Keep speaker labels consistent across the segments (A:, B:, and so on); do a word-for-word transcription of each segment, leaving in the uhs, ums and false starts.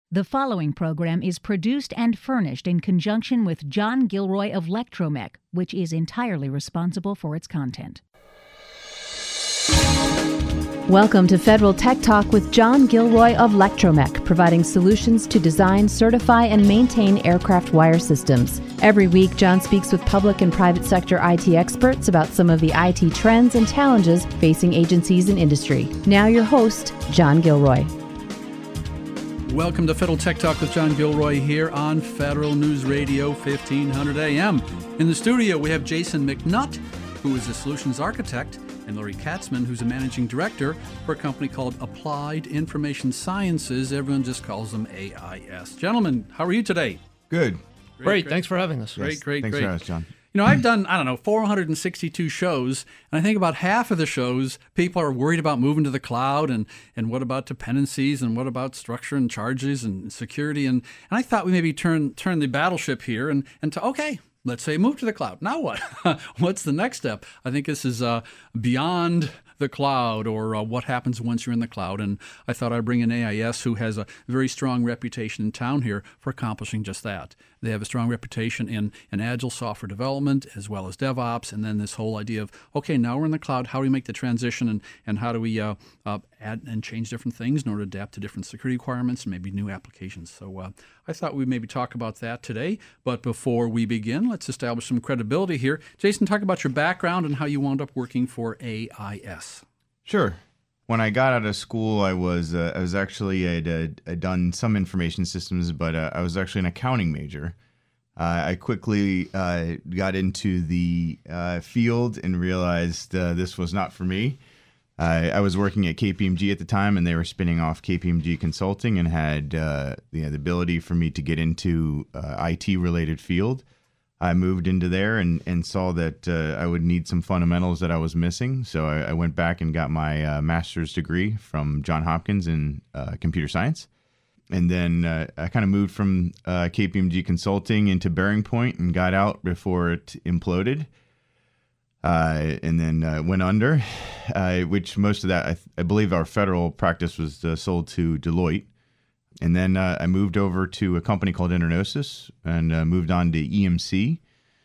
A: The following program is produced and furnished in conjunction with John Gilroy of Lectromech, which is entirely responsible for its content.
B: Welcome to Federal Tech Talk with John Gilroy of Lectromech, providing solutions to design, certify, and maintain aircraft wire systems. Every week, John speaks with public and private sector I T experts about some of the I T trends and challenges facing agencies and industry. Now your host, John Gilroy.
C: Welcome to Federal Tech Talk with John Gilroy here on Federal News Radio fifteen hundred A M. In the studio, we have Jason McNutt, who is a solutions architect, and Larry Katzman, who's a managing director for a company called Applied Information Sciences. Everyone just calls them A I S. Gentlemen, how are you today?
D: Good.
E: Great,
C: great.
E: great. Thanks for having us.
C: Great,
D: yes,
C: great,
D: thanks
C: great.
D: for having us, John.
C: You know, I've done, I don't know, four hundred sixty-two shows, and I think about half of the shows, people are worried about moving to the cloud, and, and what about dependencies, and what about structure and charges and security, and, and I thought we maybe turn turn the battleship here and, and to, okay, let's say move to the cloud. Now what? What's the next step? I think this is uh, beyond the cloud, or uh, what happens once you're in the cloud. And I thought I'd bring in A I S, who has a very strong reputation in town here for accomplishing just that. They have a strong reputation in, in agile software development as well as DevOps, and then this whole idea of, okay, now we're in the cloud, how do we make the transition, and, and how do we uh, uh, add and change different things in order to adapt to different security requirements and maybe new applications. So uh, I thought we'd maybe talk about that today. But before we begin, let's establish some credibility here. Jason, talk about your background and how you wound up working for A I S.
D: Sure. When I got out of school, I was uh, I was actually I'd, uh, I'd done some information systems, but uh, I was actually an accounting major. Uh, I quickly uh, got into the uh, field and realized uh, this was not for me. Uh, I was working at K P M G at the time, and they were spinning off K P M G Consulting, and had uh, you know, the ability for me to get into uh, I T-related field. I moved into there and, and saw that uh, I would need some fundamentals that I was missing. So I, I went back and got my uh, master's degree from Johns Hopkins in uh, computer science. And then uh, I kind of moved from uh, K P M G Consulting into Bearing Point and got out before it imploded. Uh, and then uh, went under, uh, which most of that, I, th- I believe our federal practice was uh, sold to Deloitte. And then uh, I moved over to a company called Internosis, and uh, moved on to E M C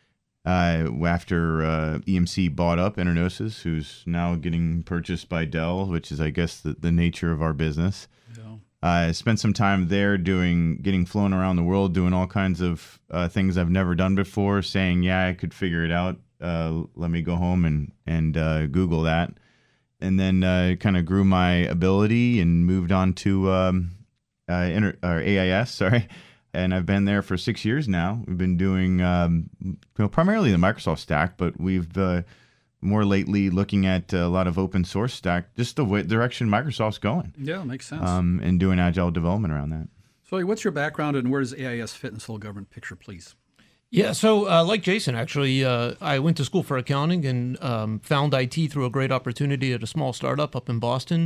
D: uh, after uh, E M C bought up Internosis, who's now getting purchased by Dell, which is, I guess, the, the nature of our business. Yeah. I spent some time there doing, getting flown around the world, doing all kinds of uh, things I've never done before, saying, yeah, I could figure it out. Uh, let me go home and, and uh, Google that. And then uh, kind of grew my ability and moved on to... Um, Uh, inter, or A I S, sorry, and I've been there for six years now. We've been doing um, you know, primarily the Microsoft stack, but we've uh, more lately looking at a lot of open source stack, just the way, direction Microsoft's going.
C: Yeah, makes sense.
D: Um, and doing agile development around that.
C: So what's your background, and where does A I S fit in this whole government picture, please?
E: Yeah, so uh, like Jason, actually, uh, I went to school for accounting and um, found I T through a great opportunity at a small startup up in Boston.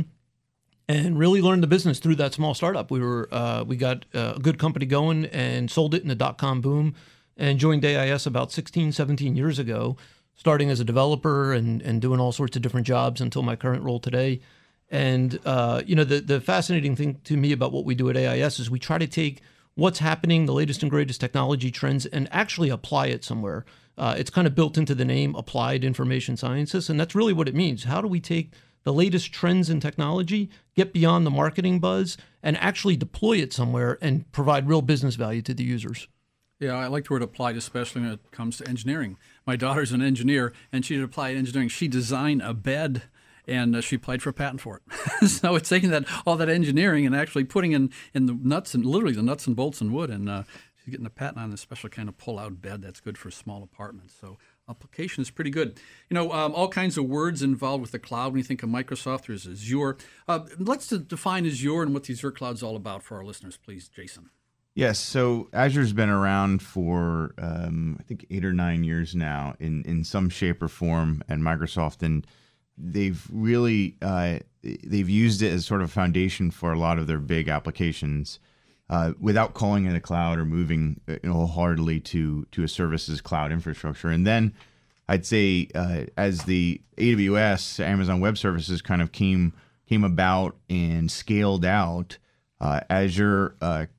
E: And really learned the business through that small startup. We were uh, we got a good company going and sold it in the dot-com boom, and joined A I S about sixteen, seventeen years ago, starting as a developer and, and doing all sorts of different jobs until my current role today. And uh, you know, the, the fascinating thing to me about what we do at A I S is we try to take what's happening, the latest and greatest technology trends, and actually apply it somewhere. Uh, it's kind of built into the name, Applied Information Sciences, and that's really what it means. How do we take the latest trends in technology, get beyond the marketing buzz, and actually deploy it somewhere and provide real business value to the users?
C: Yeah, I like the word applied, especially when it comes to engineering. My daughter's an engineer, and she did applied engineering. She designed a bed, and uh, she applied for a patent for it. So it's taking that all that engineering and actually putting in, in the nuts and literally the nuts and bolts and wood, and uh, she's getting a patent on a special kind of pull-out bed that's good for small apartments. So application is pretty good. You know, um, all kinds of words involved with the cloud. When you think of Microsoft, there's Azure. Uh, let's define Azure and what the Azure cloud's all about for our listeners, please, Jason.
D: Yes, so Azure's been around for, um, I think, eight or nine years now in, in some shape or form at Microsoft, and they've really, uh, they've used it as sort of a foundation for a lot of their big applications. Uh, without calling it a cloud or moving you know, wholeheartedly to to a services cloud infrastructure. And then I'd say uh, as the A W S, Amazon Web Services, kind of came came about and scaled out, uh, Azure uh,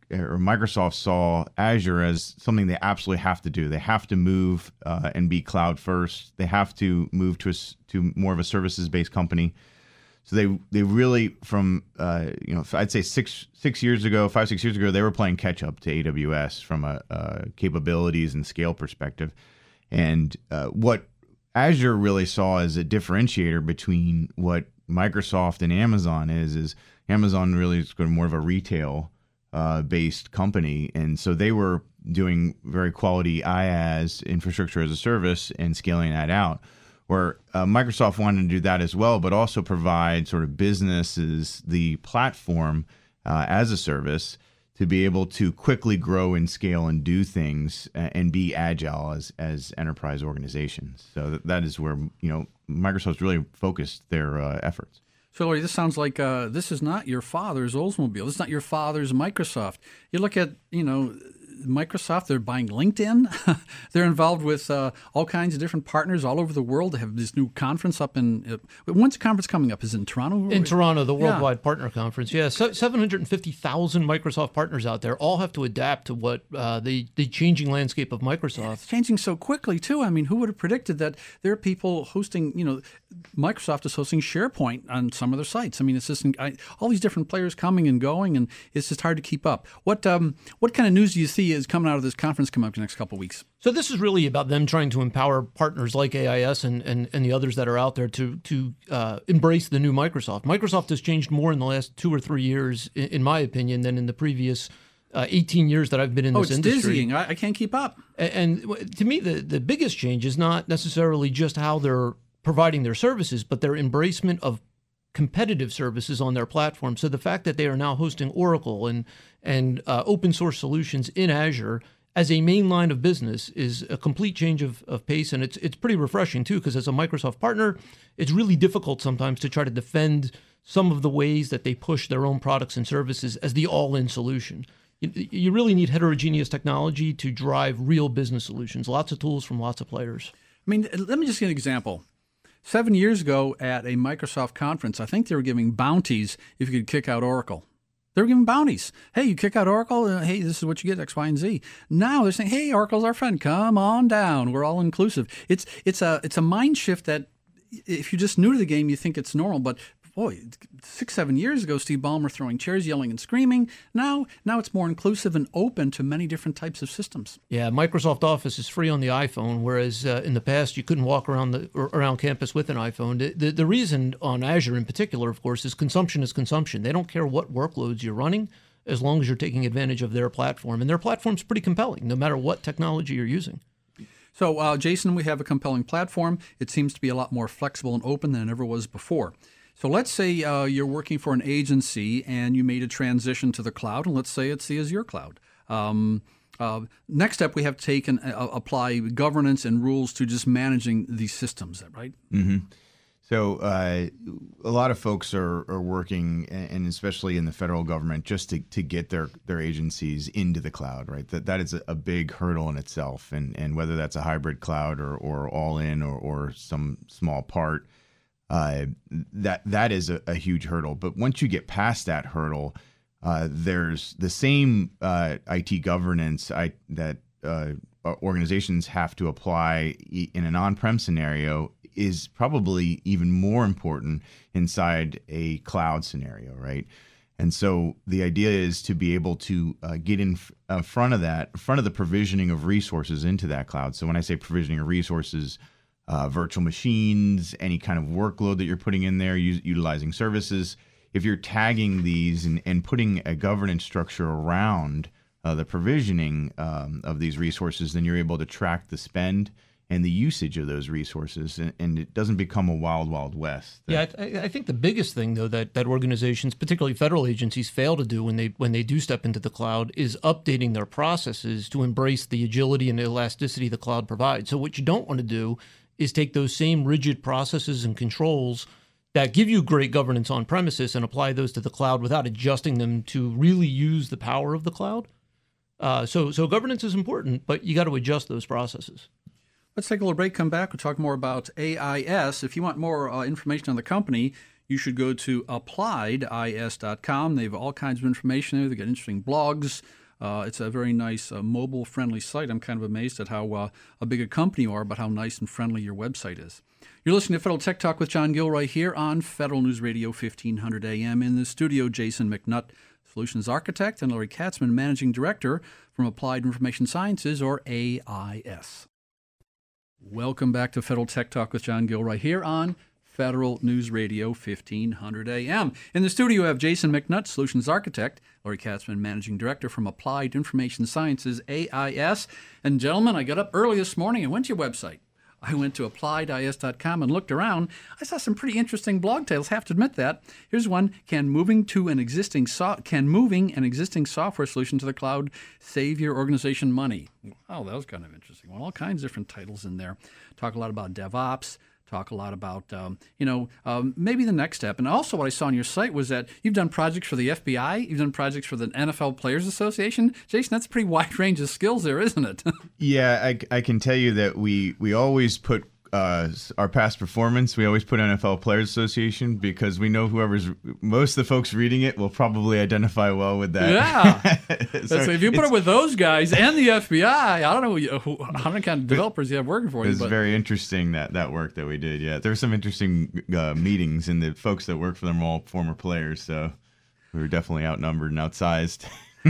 D: or Microsoft saw Azure as something they absolutely have to do. They have to move uh, and be cloud first. They have to move to a, to more of a services-based company. So they they really, from uh, you know, I'd say six six years ago, five six years ago, they were playing catch up to A W S from a, a capabilities and scale perspective. And uh, what Azure really saw as a differentiator between what Microsoft and Amazon is is Amazon really is more of a retail uh, based company, and so they were doing very quality IaaS, infrastructure as a service, and scaling that out. Where uh, Microsoft wanted to do that as well, but also provide sort of businesses the platform uh, as a service to be able to quickly grow and scale and do things and be agile as as enterprise organizations. So that, that is where, you know, Microsoft's really focused their uh, efforts.
C: So, Larry, this sounds like uh, this is not your father's Oldsmobile. This is not your father's Microsoft. You look at, you know, Microsoft, they're buying LinkedIn. They're involved with uh, all kinds of different partners all over the world. They have this new conference up in, uh, when's the conference coming up? Is it in Toronto?
E: In Toronto, the Worldwide
C: yeah.
E: Partner Conference. Yeah, so seven hundred fifty thousand Microsoft partners out there all have to adapt to what uh, the, the changing landscape of Microsoft.
C: It's changing so quickly, too. I mean, who would have predicted that there are people hosting, you know, Microsoft is hosting SharePoint on some of their sites. I mean, it's just I, all these different players coming and going, and it's just hard to keep up. What um, what kind of news do you see is coming out of this conference coming up in the next couple of weeks?
E: So this is really about them trying to empower partners like A I S and, and, and the others that are out there to to uh, embrace the new Microsoft. Microsoft has changed more in the last two or three years, in, in my opinion, than in the previous uh, eighteen years that I've been in
C: oh,
E: this
C: it's
E: industry.
C: Dizzying. I, I can't keep up.
E: And, and to me, the, the biggest change is not necessarily just how they're providing their services, but their embracement of competitive services on their platform. So the fact that they are now hosting Oracle and and uh, open source solutions in Azure as a main line of business is a complete change of, of pace, and it's it's pretty refreshing too, because as a Microsoft partner, it's really difficult sometimes to try to defend some of the ways that they push their own products and services as the all-in solution. You, you really need heterogeneous technology to drive real business solutions. Lots of tools from lots of players.
C: I mean, let me just give an example. Seven years ago at a Microsoft conference, I think they were giving bounties if you could kick out Oracle. They were giving bounties. Hey, you kick out Oracle, uh, hey, this is what you get, X, Y, and Z. Now they're saying, hey, Oracle's our friend. Come on down. We're all inclusive. It's it's a it's a mind shift that if you're just new to the game, you think it's normal. But boy, six, seven years ago, Steve Ballmer throwing chairs, yelling and screaming. Now, now it's more inclusive and open to many different types of systems.
E: Yeah, Microsoft Office is free on the iPhone, whereas uh, in the past you couldn't walk around the around campus with an iPhone. The, the the reason on Azure in particular, of course, is consumption is consumption. They don't care what workloads you're running as long as you're taking advantage of their platform, and their platform's pretty compelling, no matter what technology you're using.
C: So, uh, Jason, we have a compelling platform. It seems to be a lot more flexible and open than it ever was before. So let's say uh, you're working for an agency and you made a transition to the cloud, and let's say it's the Azure cloud. Um, uh, next step, we have to take and uh, apply governance and rules to just managing these systems, right?
D: Mm-hmm. So uh, a lot of folks are, are working, and especially in the federal government, just to, to get their, their agencies into the cloud, right? That that is a, a big hurdle in itself, and and whether that's a hybrid cloud or, or all in or, or some small part. Uh, that that is a, a huge hurdle. But once you get past that hurdle, uh, there's the same uh, I T governance I, that uh, organizations have to apply in an on-prem scenario is probably even more important inside a cloud scenario, right? And so the idea is to be able to uh, get in f- uh, front of that, in front of the provisioning of resources into that cloud. So when I say provisioning of resources, Uh, virtual machines, any kind of workload that you're putting in there, u- utilizing services. If you're tagging these and, and putting a governance structure around uh, the provisioning um, of these resources, then you're able to track the spend and the usage of those resources, and, and it doesn't become a wild, wild west.
E: Yeah, I, I think the biggest thing, though, that, that organizations, particularly federal agencies, fail to do when they when they do step into the cloud is updating their processes to embrace the agility and the elasticity the cloud provides. So what you don't want to do is take those same rigid processes and controls that give you great governance on premises and apply those to the cloud without adjusting them to really use the power of the cloud. Uh, so, so governance is important, but you got to adjust those processes.
C: Let's take a little break, come back. We'll talk more about A I S. If you want more uh, information on the company, you should go to applied I S dot com. They have all kinds of information there. They've got interesting blogs, Uh, it's a very nice uh, mobile-friendly site. I'm kind of amazed at how uh, a big a company you are, but how nice and friendly your website is. You're listening to Federal Tech Talk with John Gilroy here on Federal News Radio fifteen hundred A M. In the studio, Jason McNutt, Solutions Architect, and Larry Katzman, Managing Director from Applied Information Sciences, or A I S. Welcome back to Federal Tech Talk with John Gilroy here on Federal News Radio fifteen hundred A M. In the studio, we have Jason McNutt, Solutions Architect, Larry Katzman, Managing Director from Applied Information Sciences, A I S. And gentlemen, I got up early this morning and went to your website. I went to applied I S dot com and looked around. I saw some pretty interesting blog titles, have to admit that. Here's one: Can moving to an existing so- can moving an existing software solution to the cloud save your organization money? Oh, that was kind of interesting. Well, all kinds of different titles in there. Talk a lot about DevOps. Talk a lot about, um, you know, um, maybe the next step. And also what I saw on your site was that you've done projects for the F B I, you've done projects for the N F L Players Association. Jason, that's a pretty wide range of skills there, isn't it?
D: Yeah, I, I can tell you that we, we always put uh, our past performance, we always put N F L Players Association because we know whoever's, most of the folks reading it will probably identify well with that.
C: Yeah. so, so if you put it with those guys and the F B I, I don't know who, how many kind of developers you have working for you.
D: It's
C: but.
D: very interesting, that, that work that we did. Yeah, there were some interesting uh, meetings, and the folks that work for them are all former players, so we were definitely outnumbered and outsized.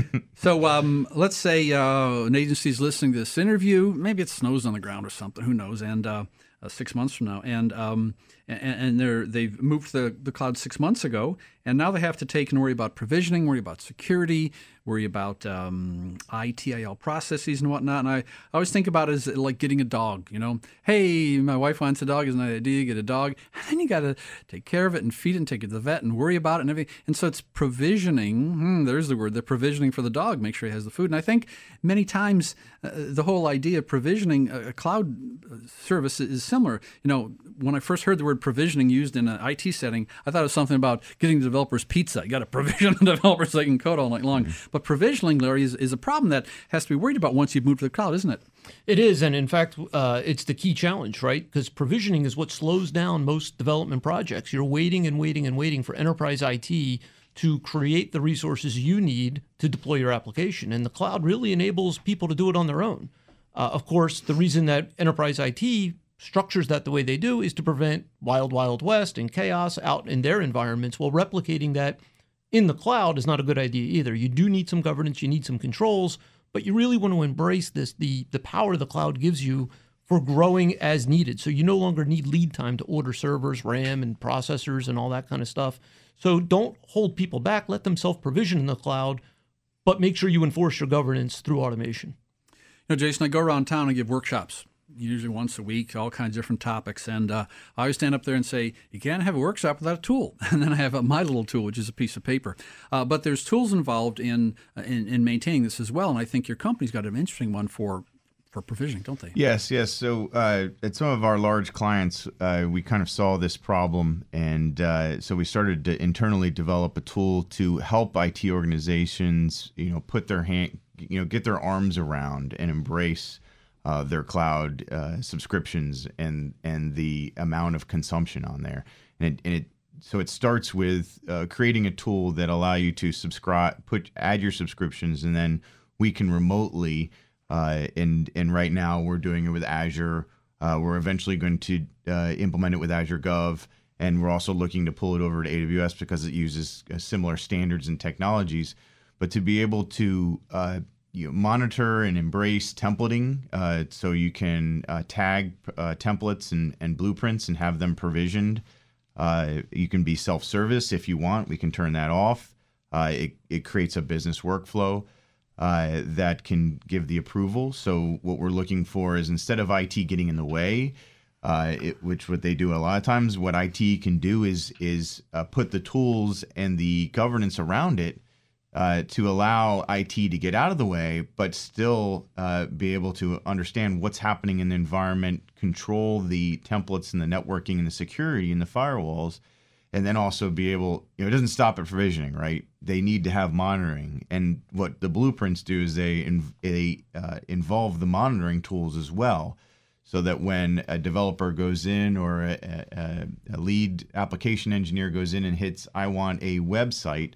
C: So um, let's say uh, an agency is listening to this interview. Maybe it snows on the ground or something. Who knows? And uh, uh, six months from now, and um, and, and they're they've moved to the, the cloud six months ago, and now they have to take and worry about provisioning, worry about security, worry about um, I T I L processes and whatnot. And I, I always think about it as like getting a dog. You know, hey, my wife wants a dog. Isn't that an idea? Get a dog, and then you got to take care of it and feed it and take it to the vet and worry about it and everything. And so it's provisioning. Hmm, there's the word. The provisioning for the dog. Make sure he has the food. And I think many times uh, the whole idea of provisioning a, a cloud service is similar. You know, when I first heard the word provisioning used in an I T setting, I thought it was something about getting the developers pizza. You got to provision the developers so they can code all night long. Mm-hmm. But provisioning, Larry, is, is a problem that has to be worried about once you've moved to the cloud, isn't it?
E: It is, and in fact, uh, it's the key challenge, right? Because provisioning is what slows down most development projects. You're waiting and waiting and waiting for enterprise I T to create the resources you need to deploy your application. And the cloud really enables people to do it on their own. Uh, of course, the reason that enterprise I T structures that the way they do is to prevent wild, wild west and chaos out in their environments. Well, replicating that in the cloud is not a good idea either. You do need some governance, you need some controls, but you really want to embrace this, the, the power the cloud gives you for growing as needed. So you no longer need lead time to order servers, RAM, and processors and all that kind of stuff. So don't hold people back. Let them self-provision in the cloud, but make sure you enforce your governance through automation.
C: You know, Jason, I go around town and give workshops, usually once a week, all kinds of different topics. And uh, I always stand up there and say, you can't have a workshop without a tool. And then I have uh, my little tool, which is a piece of paper. Uh, but there's tools involved in, uh, in in maintaining this as well. And I think your company's got an interesting one for for provisioning, don't they?
D: Yes, yes. So uh, at some of our large clients, uh, we kind of saw this problem. And uh, so we started to internally develop a tool to help I T organizations, you know, put their hand, you know, get their arms around and embrace Uh, their cloud uh, subscriptions and and the amount of consumption on there, and it, and it so it starts with uh, creating a tool that allow you to subscribe, put add your subscriptions, and then we can remotely. Uh, and and right now we're doing it with Azure. Uh, we're eventually going to uh, implement it with Azure Gov, and we're also looking to pull it over to A W S because it uses uh, similar standards and technologies. But to be able to uh, you know, monitor and embrace templating, uh, so you can uh, tag uh, templates and, and blueprints and have them provisioned. Uh, you can be self-service if you want. We can turn that off. Uh, it, it creates a business workflow uh, that can give the approval. So what we're looking for is, instead of I T getting in the way, uh, it, which what they do a lot of times, what I T can do is, is uh, put the tools and the governance around it Uh, to allow I T to get out of the way, but still uh, be able to understand what's happening in the environment, control the templates and the networking and the security and the firewalls, and then also be able, you know, it doesn't stop at provisioning, right? They need to have monitoring. And what the blueprints do is they, in, they uh, involve the monitoring tools as well, so that when a developer goes in, or a, a, a lead application engineer goes in and hits, I want a website,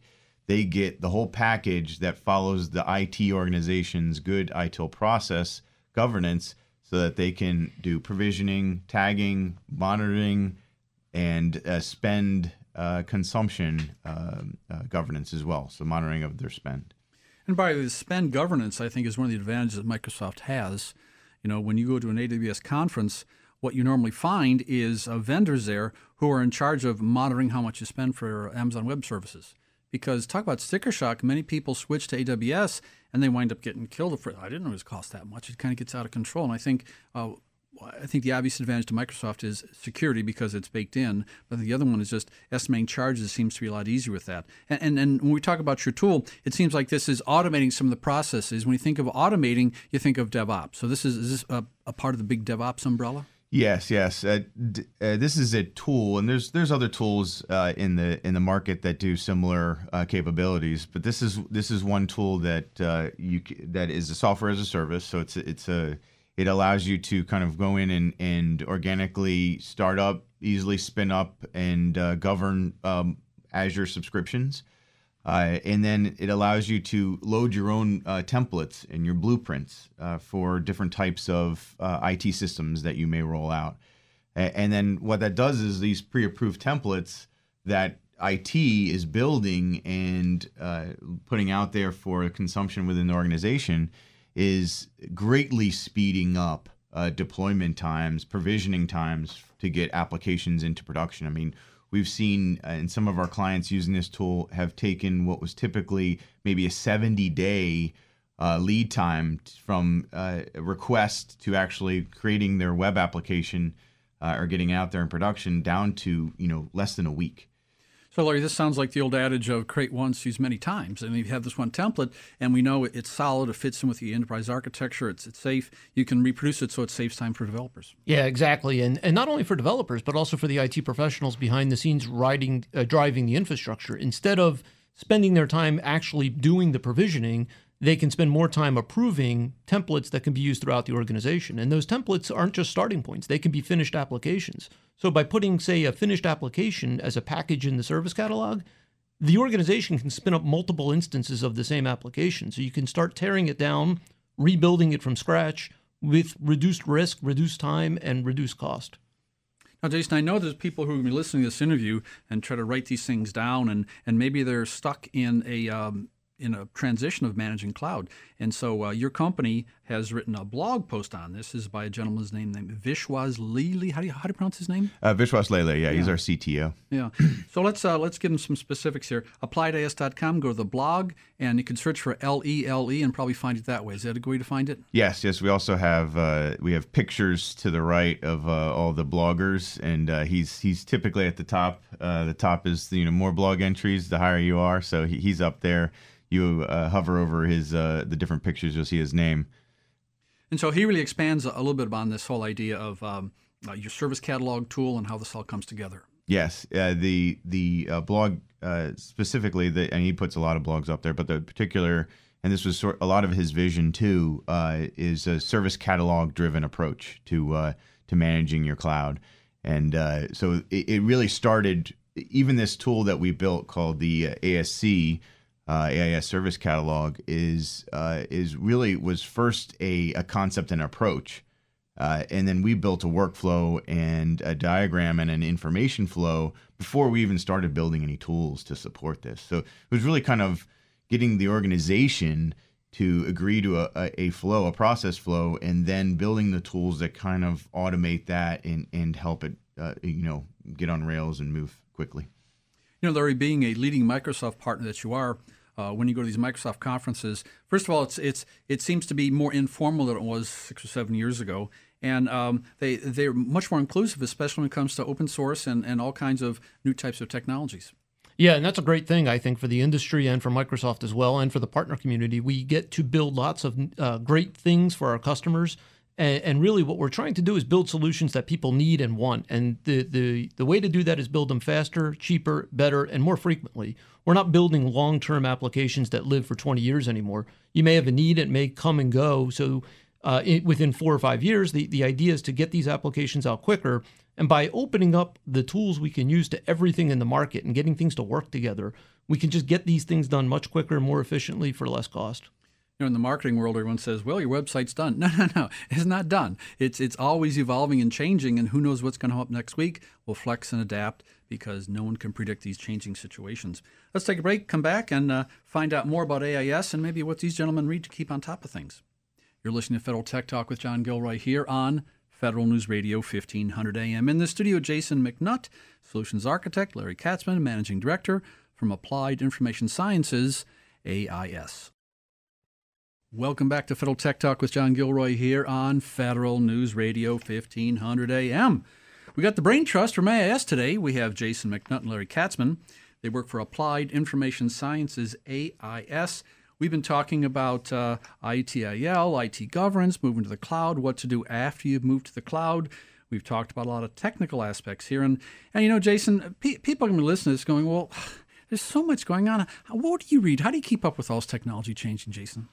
D: they get the whole package that follows the I T organization's good I T I L process governance, so that they can do provisioning, tagging, monitoring, and uh, spend uh, consumption uh, uh, governance as well. So monitoring of their spend.
C: And by the spend governance, I think is one of the advantages that Microsoft has. You know, when you go to an A W S conference, what you normally find is uh, vendors there who are in charge of monitoring how much you spend for Amazon Web Services. Because talk about sticker shock, many people switch to A W S and they wind up getting killed. For I didn't know it was cost that much. It kind of gets out of control. And I think uh, I think the obvious advantage to Microsoft is security because it's baked in. But the other one is just estimating charges seems to be a lot easier with that. And, and, and when we talk about your tool, it seems like this is automating some of the processes. When you think of automating, you think of DevOps. So this is, is this a, a part of the big DevOps umbrella?
D: Yes, yes. Uh, d- uh, this is a tool, and there's there's other tools uh, in the in the market that do similar uh, capabilities. But this is this is one tool that uh, you c- that is a software as a service. So it's it's a it allows you to kind of go in and, and organically start up, easily spin up, and uh, govern um, Azure subscriptions. Uh, and then it allows you to load your own uh, templates and your blueprints uh, for different types of uh, I T systems that you may roll out. A- and then what that does is these pre-approved templates that I T is building and uh, putting out there for consumption within the organization is greatly speeding up uh, deployment times, provisioning times to get applications into production. I mean, we've seen uh, in some of our clients using this tool have taken what was typically maybe a seventy day uh, lead time t- from uh, request to actually creating their web application uh, or getting out there in production down to, you know, less than a week.
C: So, Larry, this sounds like the old adage of create once, use many times. And you have this one template, and we know it's solid, it fits in with the enterprise architecture, it's, it's safe. You can reproduce it so it saves time for developers.
E: Yeah, exactly. And and not only for developers, but also for the I T professionals behind the scenes riding, uh, driving the infrastructure. Instead of spending their time actually doing the provisioning, they can spend more time approving templates that can be used throughout the organization. And those templates aren't just starting points. They can be finished applications. So by putting, say, a finished application as a package in the service catalog, the organization can spin up multiple instances of the same application. So you can start tearing it down, rebuilding it from scratch with reduced risk, reduced time, and reduced cost.
C: Now, Jason, I know there's people who are going to be listening to this interview and try to write these things down, and, and maybe they're stuck in a um, in a transition of managing cloud. And so uh, your company has written a blog post on this. This is by a gentleman's name named Vishwas Lele. How do you how do you pronounce his name?
D: Uh, Vishwas Lele, yeah,
C: yeah,
D: he's our C T O.
C: Yeah. So let's uh, let's give him some specifics here. applied A S dot com, go to the blog, and you can search for L E L E and probably find it that way. Is that a good way to find it?
D: Yes, yes. We also have uh, we have pictures to the right of uh, all the bloggers, and uh, he's he's typically at the top. Uh, the top is, you know, more blog entries, the higher you are. So he, he's up there. You uh, hover over his uh, the different pictures, you'll see his name.
C: And so he really expands a little bit on this whole idea of um, uh, your service catalog tool and how this all comes together.
D: Yes, uh, the the uh, blog uh, specifically, the, and he puts a lot of blogs up there, but the particular, and this was sort a lot of his vision too, uh, is a service catalog driven approach to uh, to managing your cloud. And uh, so it, it really started, even this tool that we built called the uh, A S C, Uh, A I S Service Catalog, is uh, is really was first a, a concept and approach, uh, and then we built a workflow and a diagram and an information flow before we even started building any tools to support this. So it was really kind of getting the organization to agree to a, a, a flow, a process flow, and then building the tools that kind of automate that and and help it, uh, you know, get on rails and move quickly.
C: You know, Larry, being a leading Microsoft partner that you are, uh, when you go to these Microsoft conferences, first of all, it's it's it seems to be more informal than it was six or seven years ago, and um, they they're much more inclusive, especially when it comes to open source and, and all kinds of new types of technologies.
E: Yeah, and that's a great thing, I think, for the industry and for Microsoft as well, and for the partner community. We get to build lots of uh, great things for our customers. And really what we're trying to do is build solutions that people need and want. And the, the, the way to do that is build them faster, cheaper, better, and more frequently. We're not building long-term applications that live for twenty years anymore. You may have a need, it may come and go. So uh, in, within four or five years. The, the idea is to get these applications out quicker. And by opening up the tools we can use to everything in the market and getting things to work together, we can just get these things done much quicker and more efficiently for less cost.
C: You know, in the marketing world, everyone says, well, your website's done. No, no, no. It's not done. It's it's always evolving and changing, and who knows what's going to happen next week. We'll flex and adapt because no one can predict these changing situations. Let's take a break, come back, and uh, find out more about A I S and maybe what these gentlemen read to keep on top of things. You're listening to Federal Tech Talk with John Gilroy here on Federal News Radio, fifteen hundred A M. In the studio, Jason McNutt, Solutions Architect, Larry Katzman, Managing Director from Applied Information Sciences, A I S. Welcome back to Federal Tech Talk with John Gilroy here on Federal News Radio, fifteen hundred A M. We got the Brain Trust from A I S today. We have Jason McNutt and Larry Katzman. They work for Applied Information Sciences, A I S. We've been talking about uh, I T I L, I T governance, moving to the cloud, what to do after you've moved to the cloud. We've talked about a lot of technical aspects here. And, and you know, Jason, pe- people are going to be listening to this going, well, there's so much going on. What do you read? How do you keep up with all this technology changing, Jason?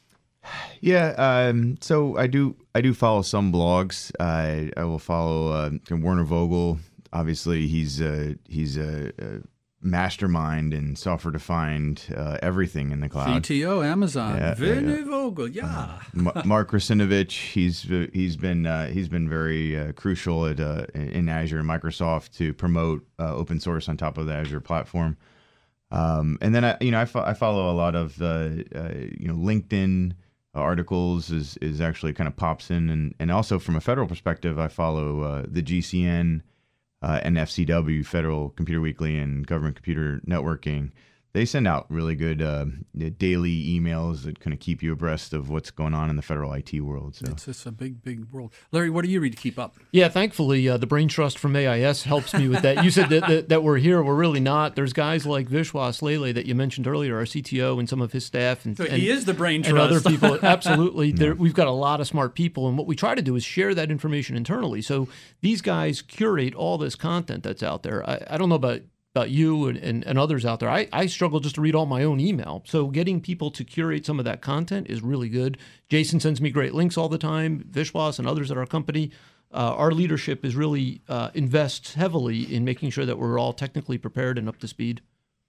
D: Yeah, um, so I do I do follow some blogs. I I will follow uh, Werner Vogel. Obviously, he's a, he's a, a mastermind in software-defined uh, everything in the cloud.
C: C T O, Amazon,
D: yeah,
C: Werner
D: yeah.
C: Vogel, yeah.
D: Uh, Mark Russinovich, he's he's been uh, he's been very uh, crucial at uh, in Azure and Microsoft to promote uh, open source on top of the Azure platform. Um, and then I you know I, fo- I follow a lot of uh, uh, you know LinkedIn articles is is actually kind of pops in, and and also from a federal perspective, I follow uh, the G C N. Uh, and F C W, Federal Computer Weekly, and Government Computer Networking. They send out really good uh, daily emails that kind of keep you abreast of what's going on in the federal I T world. So
C: It's, it's a big, big world. Larry, what do you read to keep up?
E: Yeah, thankfully, uh, the Brain Trust from A I S helps me with that. You said that, that that we're here. We're really not. There's guys like Vishwas Lele that you mentioned earlier, our C T O, and some of his staff. And,
C: So
E: and
C: he is the Brain
E: and
C: Trust.
E: other people. Absolutely. There, we've got a lot of smart people. And what we try to do is share that information internally. So these guys curate all this content that's out there. I, I don't know about about you and, and, and others out there. I, I struggle just to read all my own email. So getting people to curate some of that content is really good. Jason sends me great links all the time, Vishwas and others at our company. Uh, our leadership is really uh, invests heavily in making sure that we're all technically prepared and up to speed.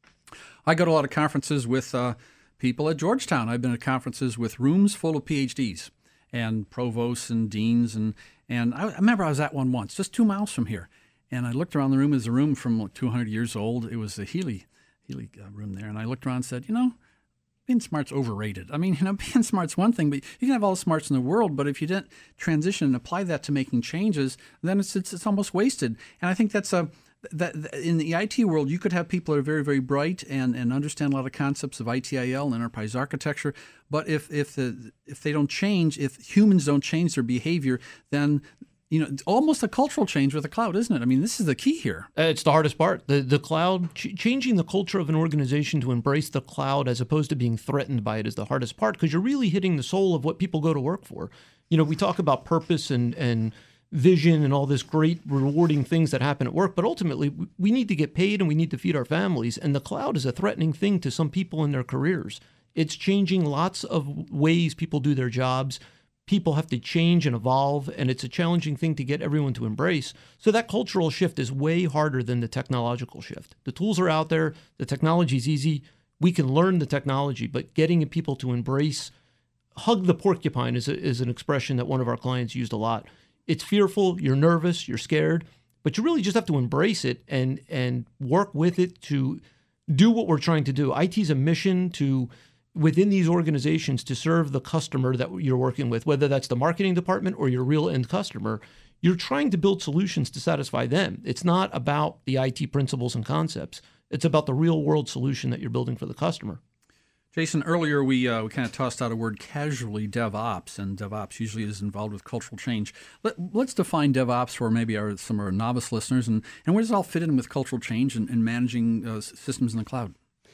C: I go to a lot of conferences with uh, people at Georgetown. I've been at conferences with rooms full of P H Ds and provosts and deans. And, and I, I remember I was at one once, just two miles from here. And I looked around the room. It was a room from like two hundred years old. It was the Healy, Healy uh, room there. And I looked around and said, you know, being smart's overrated. I mean, you know, being smart's one thing, but you can have all the smarts in the world. But if you didn't transition and apply that to making changes, then it's it's, it's almost wasted. And I think that's a that in the I T world, you could have people that are very, very bright and, and understand a lot of concepts of I T I L and enterprise architecture. But if if the if they don't change, if humans don't change their behavior, then you know, it's almost a cultural change with the cloud, isn't it? I mean, this is the key here.
E: Uh, it's the hardest part. The the cloud, ch- changing the culture of an organization to embrace the cloud as opposed to being threatened by it is the hardest part, because you're really hitting the soul of what people go to work for. You know, we talk about purpose and, and vision and all this great rewarding things that happen at work, but ultimately we need to get paid and we need to feed our families. And the cloud is a threatening thing to some people in their careers. It's changing lots of ways people do their jobs. People have to change and evolve, and it's a challenging thing to get everyone to embrace. So that cultural shift is way harder than the technological shift. The tools are out there. The technology is easy. We can learn the technology, but getting people to embrace, hug the porcupine is, a, is an expression that one of our clients used a lot. It's fearful, you're nervous, you're scared, but you really just have to embrace it and, and work with it to do what we're trying to do. I T is a mission to within these organizations to serve the customer that you're working with, whether that's the marketing department or your real end customer. You're trying to build solutions to satisfy them. It's not about the I T principles and concepts. It's about the real world solution that you're building for the customer.
C: Jason, earlier we uh, we kind of tossed out a word casually, DevOps, and DevOps usually is involved with cultural change. Let, let's define DevOps for maybe our, some of our novice listeners, and, and where does it all fit in with cultural change and, and managing uh, systems in the cloud?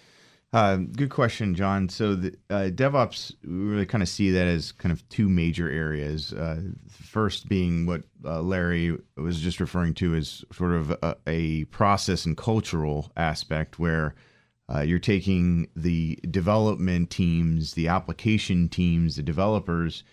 D: Uh, good question, John. So the, uh, DevOps, we really kind of see that as kind of two major areas. Uh, first being what uh, Larry was just referring to as sort of a, a process and cultural aspect where uh, you're taking the development teams, the application teams, the developers,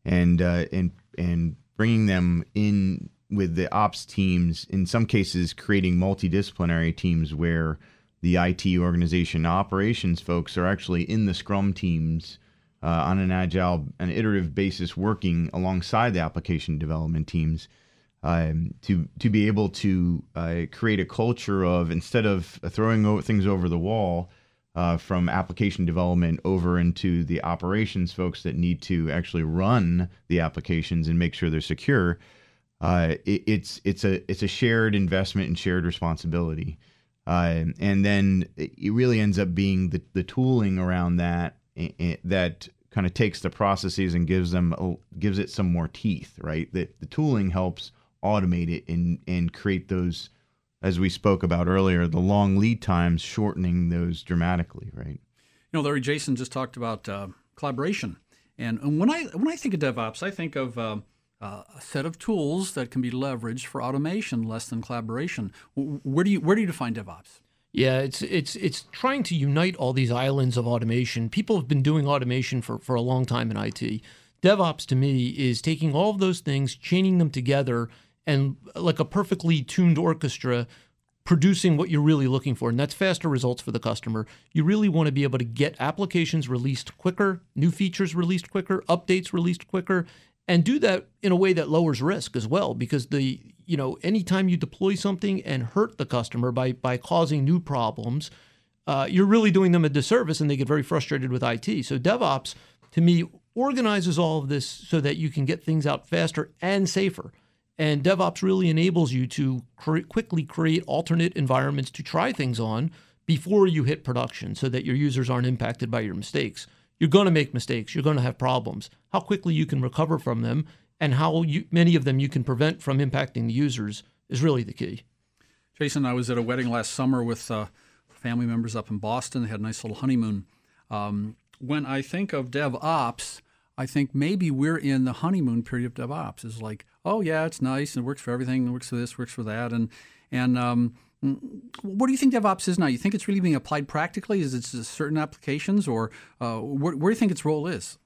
D: and uh, and and bringing them in with the ops teams. In some cases, creating multidisciplinary teams where the I T organization operations folks are actually in the Scrum teams uh, on an agile, an iterative basis, working alongside the application development teams. Um, to to be able to uh, create a culture of, instead of throwing o- things over the wall uh, from application development over into the operations folks that need to actually run the applications and make sure they're secure, uh, it, it's it's a it's a shared investment and shared responsibility, uh, and then it really ends up being the the tooling around that that kind of takes the processes and gives them a, gives it some more teeth, right? The the tooling helps automate it and and create those, as we spoke about earlier, the long lead times, shortening those dramatically, right?
C: You know, Larry, Jason just talked about uh, collaboration, and, and when I when I think of DevOps, I think of uh, uh, a set of tools that can be leveraged for automation, less than collaboration. Where do you where do you define DevOps?
E: Yeah, it's it's it's trying to unite all these islands of automation. People have been doing automation for, for a long time in I T. DevOps to me is taking all of those things, chaining them together, and like a perfectly tuned orchestra, producing what you're really looking for. And that's faster results for the customer. You really want to be able to get applications released quicker, new features released quicker, updates released quicker, and do that in a way that lowers risk as well. Because the, you know, anytime you deploy something and hurt the customer by by causing new problems, uh, you're really doing them a disservice, and they get very frustrated with I T. So DevOps, to me, organizes all of this so that you can get things out faster and safer. And DevOps really enables you to cre- quickly create alternate environments to try things on before you hit production so that your users aren't impacted by your mistakes. You're going to make mistakes. You're going to have problems. How quickly you can recover from them and how you, many of them you can prevent from impacting the users is really the key.
C: Jason, I was at a wedding last summer with uh, family members up in Boston. They had a nice little honeymoon. Um, when I think of DevOps, I think maybe we're in the honeymoon period of DevOps. It's like, oh yeah, it's nice and it works for everything. It works for this, works for that. And and um, what do you think DevOps is now? You think it's really being applied practically? Is it certain applications, or uh, where, where do you think its role is?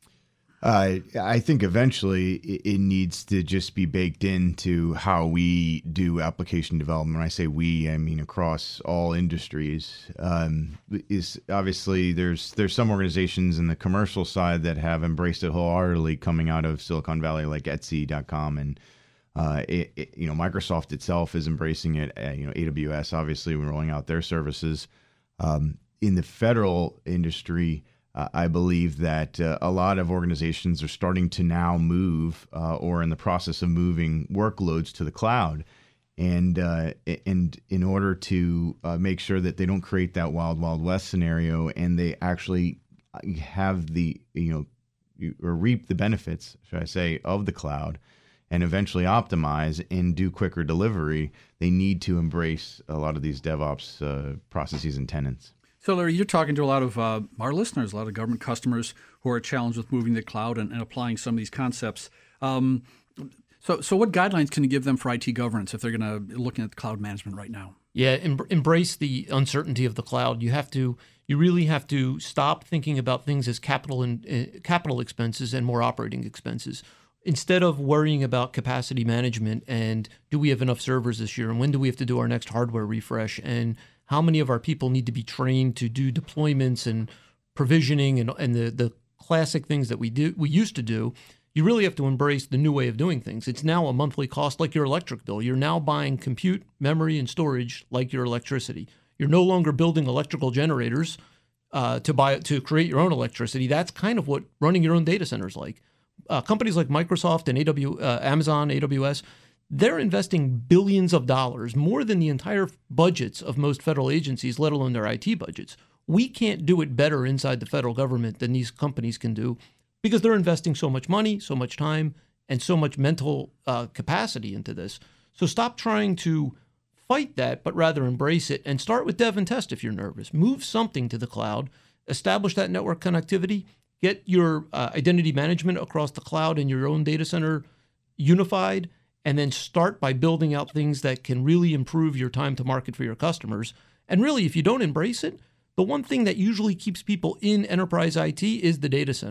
D: Uh, I think eventually it needs to just be baked into how we do application development. When I say we, I mean across all industries. Um, is obviously there's there's some organizations in the commercial side that have embraced it wholeheartedly, coming out of Silicon Valley, like Etsy dot com, and uh, it, it, you know, Microsoft itself is embracing it. Uh, you know, A W S obviously rolling out their services. Um, in the federal industry, Uh, I believe that uh, a lot of organizations are starting to now move uh, or in the process of moving workloads to the cloud. And uh, and in order to uh, make sure that they don't create that wild, wild west scenario, and they actually have the, you know, or reap the benefits, should I say, of the cloud, and eventually optimize and do quicker delivery, they need to embrace a lot of these DevOps uh, processes and tenets.
C: So, Larry, you're talking to a lot of uh, our listeners, a lot of government customers who are challenged with moving to the cloud and, and applying some of these concepts. Um, so, so what guidelines can you give them for I T governance if they're going to be looking at cloud management right now?
E: Yeah, em- embrace the uncertainty of the cloud. You have to, you really have to stop thinking about things as capital and uh, capital expenses and more operating expenses. Instead of worrying about capacity management and do we have enough servers this year and when do we have to do our next hardware refresh and how many of our people need to be trained to do deployments and provisioning and, and the, the classic things that we do we used to do, you really have to embrace the new way of doing things. It's now a monthly cost like your electric bill. You're now buying compute, memory, and storage like your electricity. You're no longer building electrical generators uh, to buy to create your own electricity. That's kind of what running your own data center is like. Uh, companies like Microsoft and A W, uh, Amazon, A W S, they're investing billions of dollars, more than the entire budgets of most federal agencies, let alone their I T budgets. We can't do it better inside the federal government than these companies can do because they're investing so much money, so much time, and so much mental uh, capacity into this. So stop trying to fight that, but rather embrace it and start with dev and test if you're nervous. Move something to the cloud, establish that network connectivity, get your uh, identity management across the cloud and your own data center unified, and then start by building out things that can really improve your time to market for your customers. And really, if you don't embrace it, the one thing that usually keeps people in enterprise I T is the data center.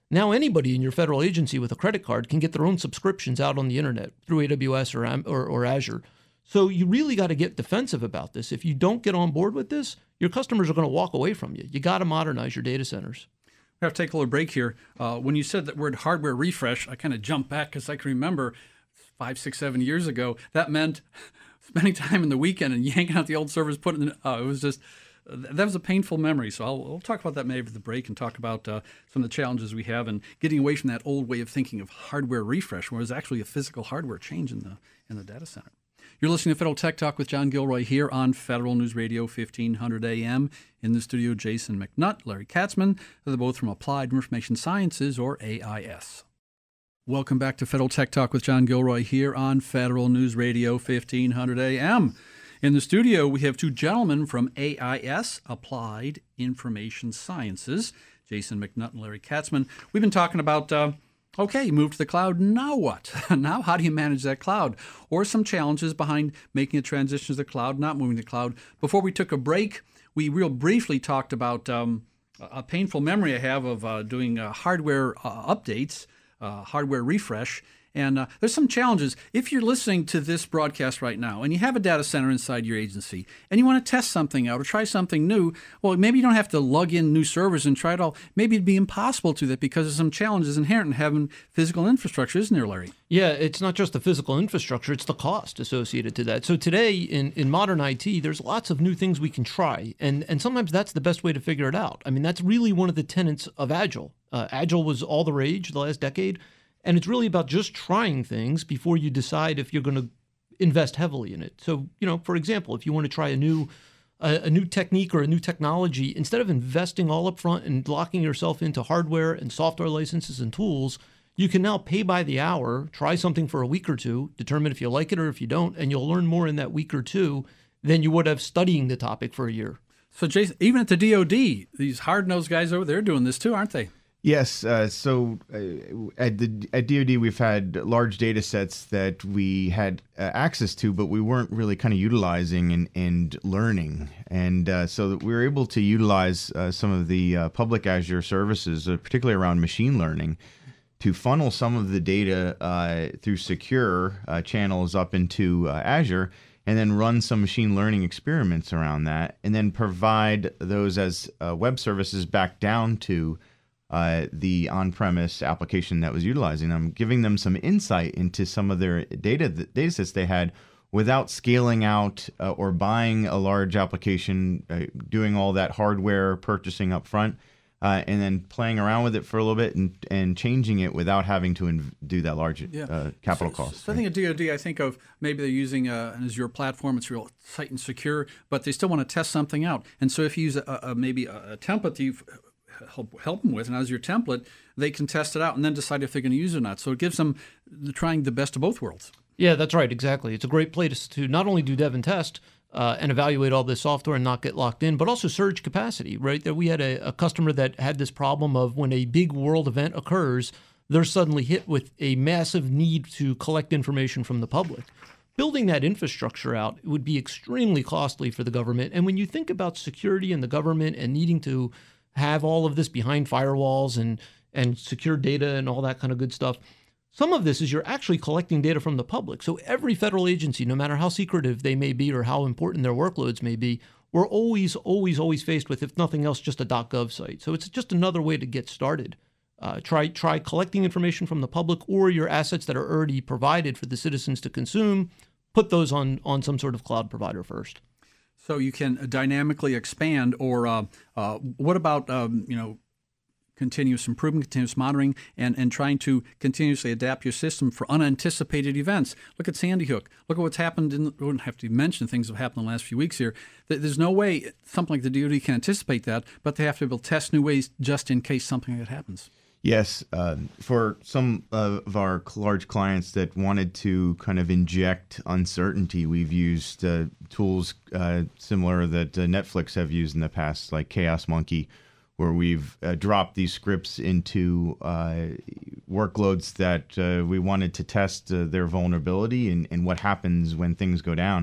E: Now anybody in your federal agency with a credit card can get their own subscriptions out on the internet through A W S or, or, or Azure. So you really got to get defensive about this. If you don't get on board with this, your customers are going to walk away from you. You got to modernize your data centers.
C: We have to take a little break here. Uh, when you said that word hardware refresh, I kind of jumped back because I can remember five, six, seven years ago, that meant spending time in the weekend and yanking out the old servers, putting it, uh, it was just, uh, that was a painful memory. So I'll, we'll talk about that maybe at the break and talk about uh, some of the challenges we have and getting away from that old way of thinking of hardware refresh, where it was actually a physical hardware change in the in the data center. You're listening to Federal Tech Talk with John Gilroy here on Federal News Radio fifteen hundred A M. In the studio, Jason McNutt, Larry Katzman. They're both from Applied Information Sciences, or A I S. Welcome back to Federal Tech Talk with John Gilroy here on Federal News Radio fifteen hundred A M. In the studio, we have two gentlemen from A I S, Applied Information Sciences, Jason McNutt and Larry Katzman. We've been talking about, uh, okay, you move to the cloud, now what? Now, how do you manage that cloud? Or some challenges behind making a transition to the cloud, not moving to the cloud. Before we took a break, we real briefly talked about um, a painful memory I have of uh, doing uh, hardware uh, updates, uh, hardware refresh. And uh, there's some challenges. If you're listening to this broadcast right now and you have a data center inside your agency and you want to test something out or try something new, well, maybe you don't have to lug in new servers and try it all. Maybe it'd be impossible to do that because of some challenges inherent in having physical infrastructure, isn't there, Larry?
E: Yeah, it's not just the physical infrastructure, it's the cost associated to that. So today in, in modern I T, there's lots of new things we can try. And, and sometimes that's the best way to figure it out. I mean, that's really one of the tenets of Agile. Uh, Agile was all the rage the last decade. And it's really about just trying things before you decide if you're going to invest heavily in it. So, you know, for example, if you want to try a new a, a new technique or a new technology, instead of investing all up front and locking yourself into hardware and software licenses and tools, you can now pay by the hour, try something for a week or two, determine if you like it or if you don't, and you'll learn more in that week or two than you would have studying the topic for a year.
C: So, Jason, even at the D O D, these hard-nosed guys over there are doing this too, aren't they?
D: Yes. Uh, so uh, at the at D O D, we've had large data sets that we had uh, access to, but we weren't really kind of utilizing and, and learning. And uh, so that we were able to utilize uh, some of the uh, public Azure services, uh, particularly around machine learning, to funnel some of the data uh, through secure uh, channels up into uh, Azure, and then run some machine learning experiments around that, and then provide those as uh, web services back down to Uh, the on-premise application that was utilizing them, giving them some insight into some of their data data sets they had without scaling out uh, or buying a large application, uh, doing all that hardware purchasing up front, uh, and then playing around with it for a little bit and, and changing it without having to inv- do that large yeah. uh, capital
C: so,
D: cost.
C: So right? I think at D O D, I think of maybe they're using uh, an Azure platform. It's real tight and secure, but they still want to test something out. And so if you use a, a, maybe a, a template that you've help help them with, and as your template, they can test it out and then decide if they're going to use it or not. So it gives them the, trying the best of both worlds.
E: Yeah, that's right. Exactly. It's a great place to not only do dev and test uh, and evaluate all this software and not get locked in, but also surge capacity, right? That we had a, a customer that had this problem of when a big world event occurs, they're suddenly hit with a massive need to collect information from the public. Building that infrastructure out would be extremely costly for the government. And when you think about security in the government and needing to have all of this behind firewalls and and secure data and all that kind of good stuff, some of this is you're actually collecting data from the public. So every federal agency, no matter how secretive they may be or how important their workloads may be, we're always, always, always faced with, if nothing else, just a .gov site. So it's just another way to get started. Uh, try try collecting information from the public or your assets that are already provided for the citizens to consume. Put those on on some sort of cloud provider first.
C: So you can dynamically expand, or uh, uh, what about um, you know continuous improvement, continuous monitoring, and, and trying to continuously adapt your system for unanticipated events? Look at Sandy Hook. Look at what's happened. In, we wouldn't have to mention things that have happened in the last few weeks here. There's no way something like the D O D can anticipate that, but they have to be able to test new ways just in case something like that happens.
D: Yes, uh, for some of our large clients that wanted to kind of inject uncertainty, we've used uh, tools uh, similar that uh, Netflix have used in the past, like Chaos Monkey, where we've uh, dropped these scripts into uh, workloads that uh, we wanted to test uh, their vulnerability and, and what happens when things go down.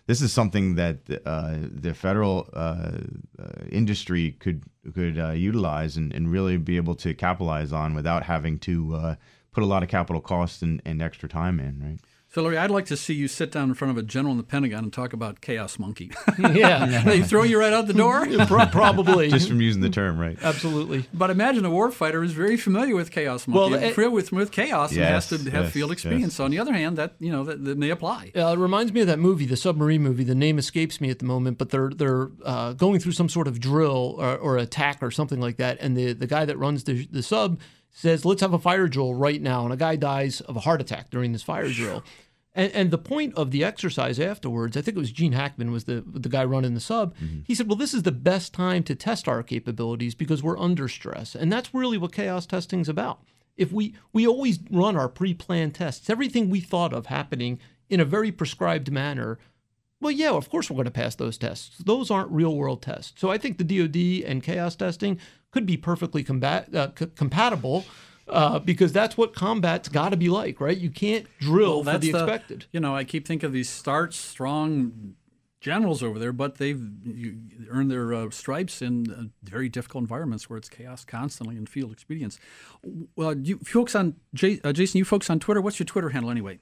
D: this is something that uh, the federal uh, uh, industry could could uh, utilize and, and really be able to capitalize on without having to uh, put a lot of capital costs and, and extra time in, right?
C: So, Larry, I'd like to see you sit down in front of a general in the Pentagon and talk about Chaos Monkey.
E: Yeah.
C: They throw you right out the door?
E: Pro- Probably.
D: Just from using the term, right?
E: Absolutely.
C: But imagine a warfighter is very familiar with Chaos Monkey.
E: Well,
C: Well, familiar with, with chaos
D: Yes,
C: and has to have
D: yes,
C: field experience.
D: yes.
C: So on the other hand, that you know that, that may apply.
E: Uh, it reminds me of that movie, the submarine movie. The name escapes me at the moment, but they're they're uh, going through some sort of drill or, or attack or something like that, and the, the guy that runs the, the sub says, "Let's have a fire drill right now," and a guy dies of a heart attack during this fire drill. And, and the point of the exercise afterwards, I think it was Gene Hackman was the the guy running the sub. Mm-hmm. He said, well, this is the best time to test our capabilities because we're under stress. And that's really what chaos testing is about. If we, we always run our pre-planned tests, everything we thought of happening in a very prescribed manner, well, yeah, of course we're going to pass those tests. Those aren't real-world tests. So I think the D O D and chaos testing could be perfectly combat, uh, c- compatible Uh, because that's what combat's got to be like, right? You can't drill
C: Well,
E: for the
C: that's
E: expected.
C: You know, I keep thinking of these starch, strong generals over there, but they've you, earned their uh, stripes in uh, very difficult environments where it's chaos constantly and field expedience. Well, you folks on J, uh, Jason, you folks on Twitter. What's your Twitter handle anyway?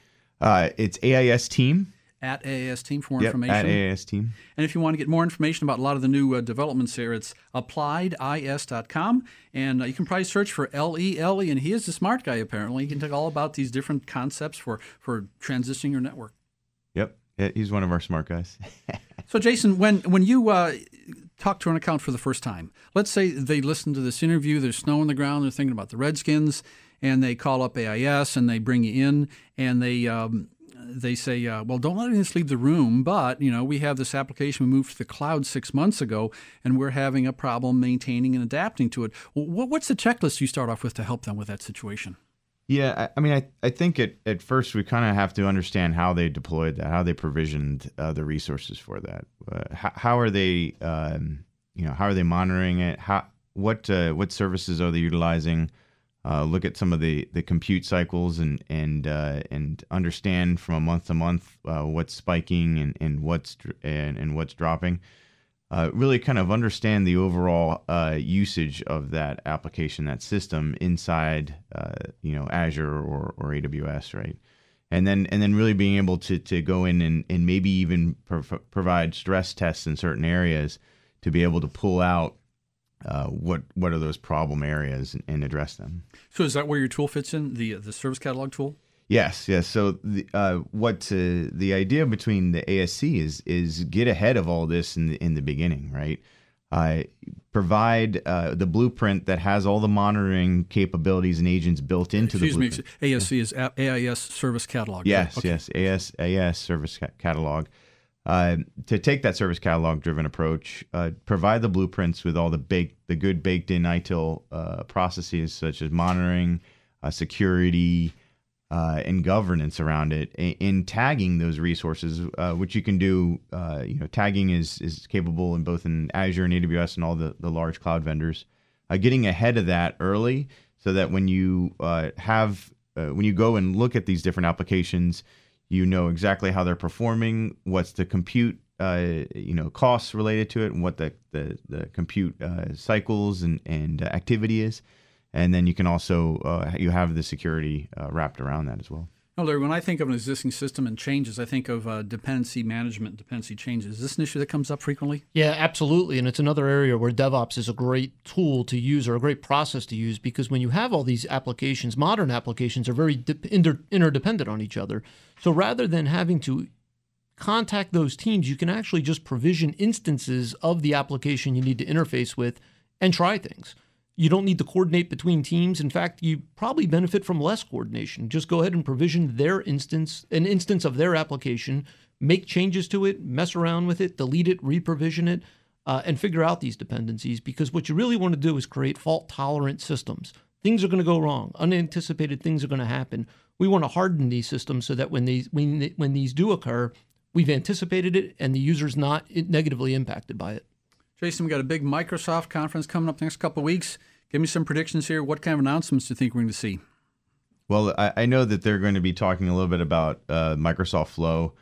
D: Uh, it's A I S Team.
C: At A I S Team for more
D: Yep,
C: information.
D: at A I S Team.
C: And if you want to get more information about a lot of the new uh, developments here, it's applied I S dot com. And uh, you can probably search for L E L E. And he is the smart guy, apparently. He can talk all about these different concepts for, for transitioning your network.
D: Yep. Yeah, he's one of our smart guys.
C: So, Jason, when, when you uh, talk to an account for the first time, let's say they listen to this interview, there's snow on the ground, they're thinking about the Redskins, and they call up A I S and they bring you in and they... Um, They say, uh, well, don't let anyone leave the room, but, you know, we have this application we moved to the cloud six months ago, and we're having a problem maintaining and adapting to it. What's the checklist you start off with to help them with that situation?
D: Yeah, I, I mean, I, I think at, at first we kind of have to understand how they deployed that, how they provisioned uh, the resources for that. Uh, how, how are they, um, you know, how are they monitoring it? How what uh, what services are they utilizing? Uh, look at some of the, the compute cycles and and uh, and understand from a month to month uh, what's spiking and, and what's and, and what's dropping. Uh, really kind of understand the overall uh, usage of that application, that system inside uh, you know Azure or, or A W S, right? And then and then really being able to to go in and, and maybe even prov- provide stress tests in certain areas to be able to pull out Uh, what what are those problem areas and, and address them.
C: So is that where your tool fits in, the the service catalog tool?
D: Yes, yes. So the, uh, what uh, the idea between the A S C is is get ahead of all this in the in the beginning, right? Uh, provide uh, the blueprint that has all the monitoring capabilities and agents built into
C: Excuse
D: the
C: me,
D: blueprint.
C: A S C is A I S Service Catalog.
D: Yes,
C: Okay.
D: yes. A S A S Service ca- Catalog. Uh, to take that service catalog driven approach, uh, provide the blueprints with all the baked, the good baked in I T I L uh, processes such as monitoring, uh, security, uh, and governance around it, in, in tagging those resources, uh, which you can do. Uh, you know, tagging is is capable in both in Azure and A W S and all the the large cloud vendors. Uh, getting ahead of that early, so that when you uh, have uh, when you go and look at these different applications, you know exactly how they're performing, what's the compute, uh, you know, costs related to it, and what the the, the compute uh, cycles and and uh, activity is, and then you can also uh, you have the security uh, wrapped around that as well.
C: No, Larry, when I think of an existing system and changes, I think of uh, dependency management, dependency changes. Is this an issue that comes up frequently?
E: Yeah, absolutely. And it's another area where DevOps is a great tool to use or a great process to use, because when you have all these applications, modern applications are very de- inter- interdependent on each other. So rather than having to contact those teams, you can actually just provision instances of the application you need to interface with and try things. You don't need to coordinate between teams. In fact, you probably benefit from less coordination. Just go ahead and provision their instance, an instance of their application, make changes to it, mess around with it, delete it, re-provision it, uh, and figure out these dependencies. Because what you really want to do is create fault-tolerant systems. Things are going to go wrong. Unanticipated things are going to happen. We want to harden these systems so that when these when, they, when these do occur, we've anticipated it and the user's not negatively impacted by it.
C: Jason, we got a big Microsoft conference coming up the next couple of weeks. Give me some predictions here. What kind of announcements do you think we're going to see?
D: Well, I, I know that they're going to be talking a little bit about uh, Microsoft Flow.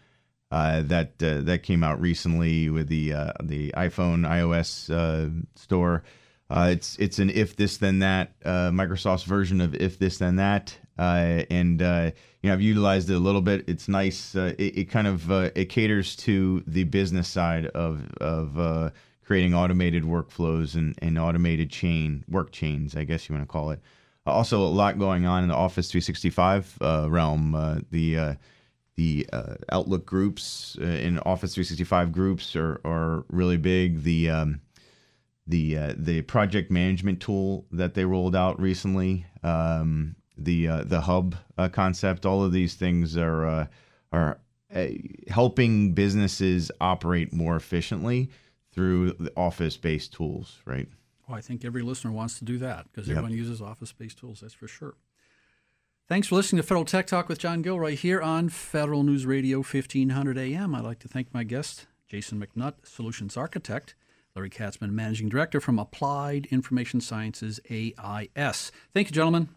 D: Uh, that uh, that came out recently with the uh, the iPhone iOS uh, store. Uh, it's it's an if this then that uh, Microsoft's version of if this then that, uh, and uh, you know I've utilized it a little bit. It's nice. Uh, it, it kind of uh, it caters to the business side of of uh, creating automated workflows and, and automated chain work chains, I guess you want to call it. Uh, also, a lot going on in the Office three sixty-five uh, realm. Uh, the uh, the uh, Outlook groups uh, in Office three sixty-five groups are are really big. The um, the uh, the project management tool that they rolled out recently, um, the uh, the hub uh, concept, all of these things are uh, are uh, helping businesses operate more efficiently through the Office-based tools, right?
C: Well, I think every listener wants to do that because
D: Yep.
C: everyone uses Office-based tools, that's for sure. Thanks for listening to Federal Tech Talk with John Gilroy here on Federal News Radio fifteen hundred A M. I'd like to thank my guest, Jason McNutt, Solutions Architect, Larry Katzman, Managing Director from Applied Information Sciences, A I S. Thank you, gentlemen.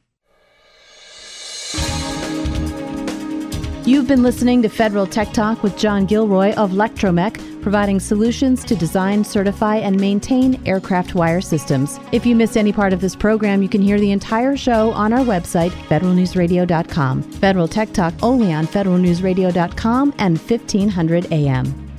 B: You've been listening to Federal Tech Talk with John Gilroy of Lectromech, providing solutions to design, certify, and maintain aircraft wire systems. If you missed any part of this program, you can hear the entire show on our website, federal news radio dot com. Federal Tech Talk only on federal news radio dot com and fifteen hundred A M.